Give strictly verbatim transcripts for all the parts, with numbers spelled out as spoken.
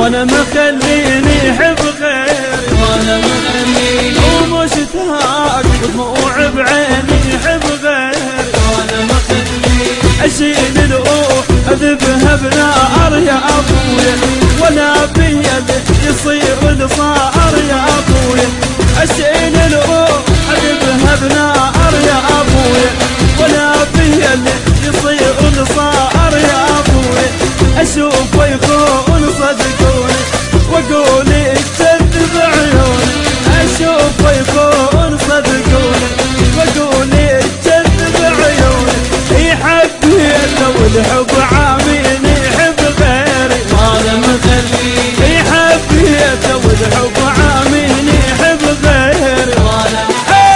وانا مخليني حب غيري، وانا مخليني ومشتاق ودموع بعيني حب غيري، وانا مخليني اشيل الروح اذبها بنار يا ابويا، ولا بيا يصير الصار يا ابويا، اشيل الروح اذبها بنار يا ابويا، ولا بيا يصير الصار يا ابويا، اشوف ويخون صدقوني واقول يكذب عيوني، اشوف ويخون صدقوني واقول يكذب عيوني، يحبيته والحب عاميني يحب غيري، وانا مخليني يحبيته والحب عاميني يحب غيري، وانا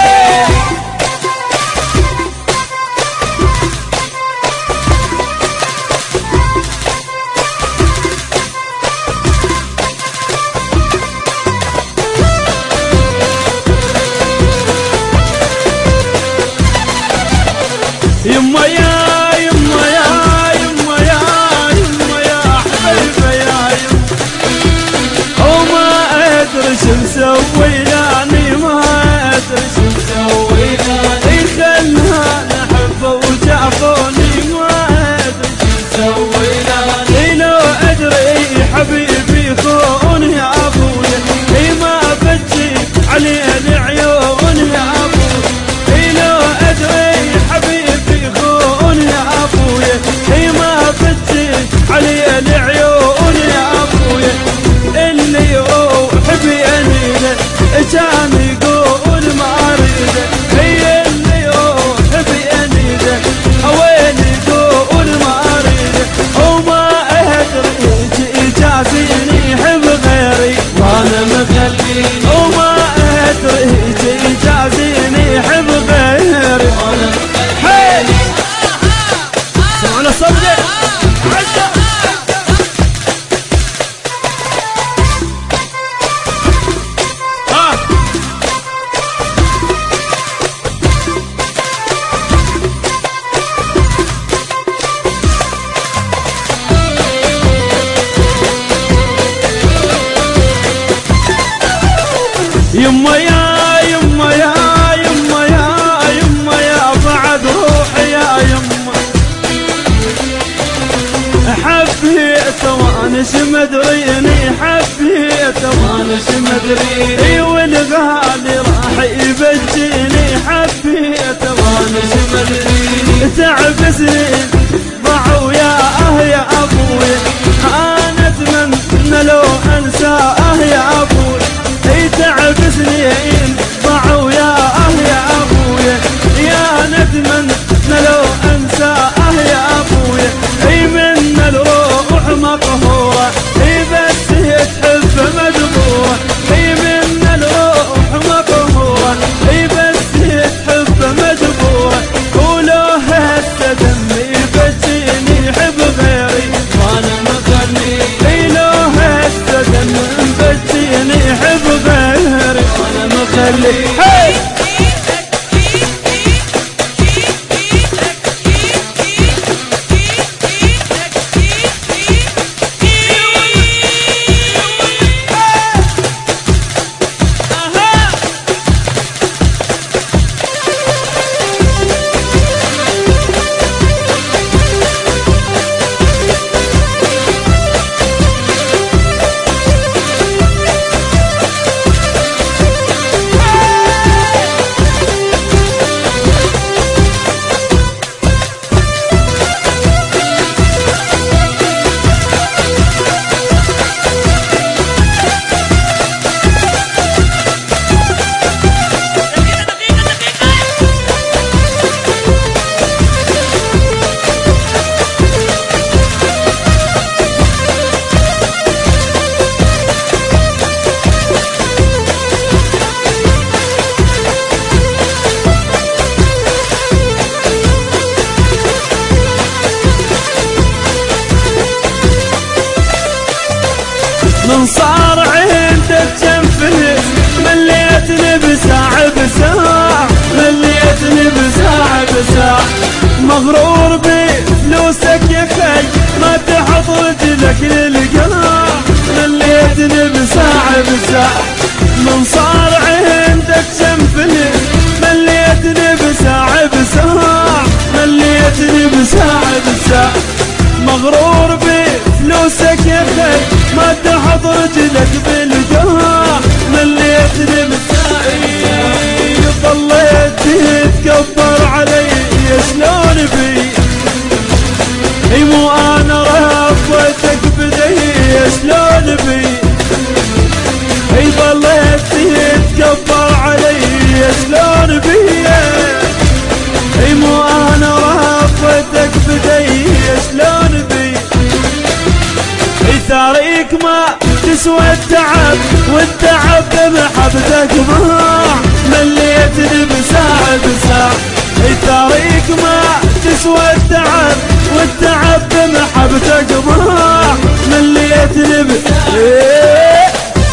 يما يا يما يا يما يا يما يا حبيبه يا يما، وما ادري شو مسوي لاني ما ادري شو مسوي لاني، خلها نحبه وجافوني ما ادري شو مسوي لاني، لو ادري حبيبي خون يا ابويا، اي ما بجي عليه العيون يا ابويا، لو ادري حبيبي خون يا ابويا، اي ما بجي عليه العيون يا ابويا، اللي يروح بينيده كان يقول ما اريده، هي اللي يروح بينيده وين يقول ما اريده، وما ادري يجازيني يحب غيري، وانا مخليني وما ادري يجازيني يحب غيري، وانا هي سمعنا صبري يما يا يما يا يما يا يما يا بعد روحي يا يما، حبيته وانا شمدريني حبيته وانا شمدريني، والغالي راح يبجيني حبيته وانا شمدريني، تعب سنين ضاعوا يا اه يا ابوي، انا اتمنى لو انساه يا ابوي، تعب سنين ضاعوا يا اه يا ابويا، يا ندمن لو انساه يا ابويا، اي من الروح مقهوره، اي بس تحب مجبوره، اي من الروح مقهوره، اي بس تحب مجبوره، ولو هسه دمي بجيني يحب غيري، وانا مخليني اي لو هسه دمي بجيني يحب غيري، وانا مخليني هاي من صار عندك كم فلس مليتني بساعة بساعة مليتني بساعة بساعة مغرور بفلوسك يا خي ما تحط رجلك للقاع بساعة من صار عندك سنفلي مليتني بساعة بساعة مليتني بساعة بساعة مغرور بفلوسك يا خي ما تحط رجلك بالقاع مليتني بساعة ظليت تتكبر علي شلون بي اي مو انا ربيتك بدي شلون بي اي ظليت تتكبر علي شلون بي اي مو انا ربيتك بدي شلون بي اي ثاريك ما تسوى التعب والتعب بمحبتك ضاع مليتني بساعة بساعة اي ثاريك ما تسوى التعب والتعب بمحبتك ضاع مليتني بساعة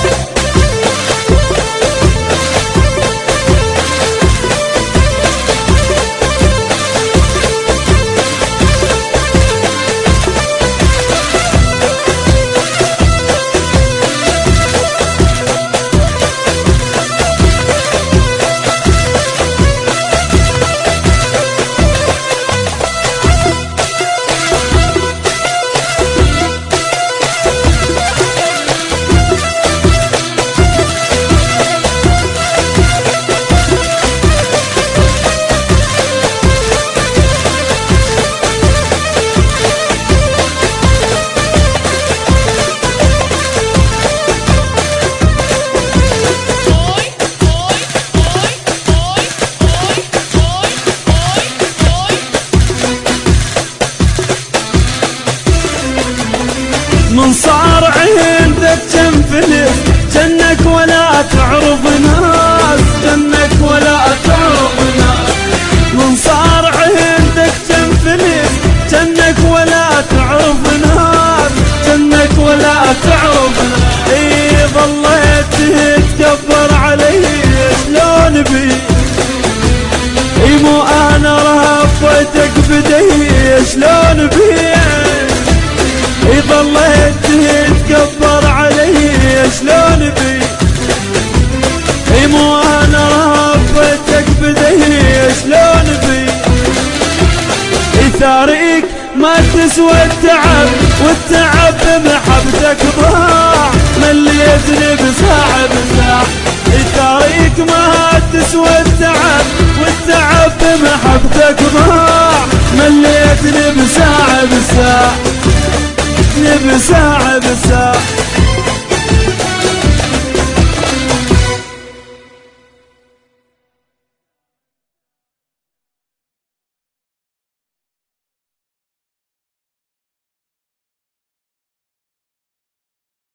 من صار عندك كم فلس جنك ولا تعرف ناس جنك ولا تعرف ناس من صار عندك كم فلس جنك ولا تعرف ناس جنك ولا تعرف ناس اي ظليت تتكبر علي شلون بي اي مو انا ربيتك بدي شلون بي اي ظليت تتكبر علي شلون بي اي مو انا ربيتك بدي شلون بي اي ثاريك ما تسوى التعب والتعب بمحبتك ضاع مليتني بساعة بساعة اي ثاريك ما تسوى التعب والتعب بمحبتك ضاع مليتني بساعة بساعة بساعة بساعة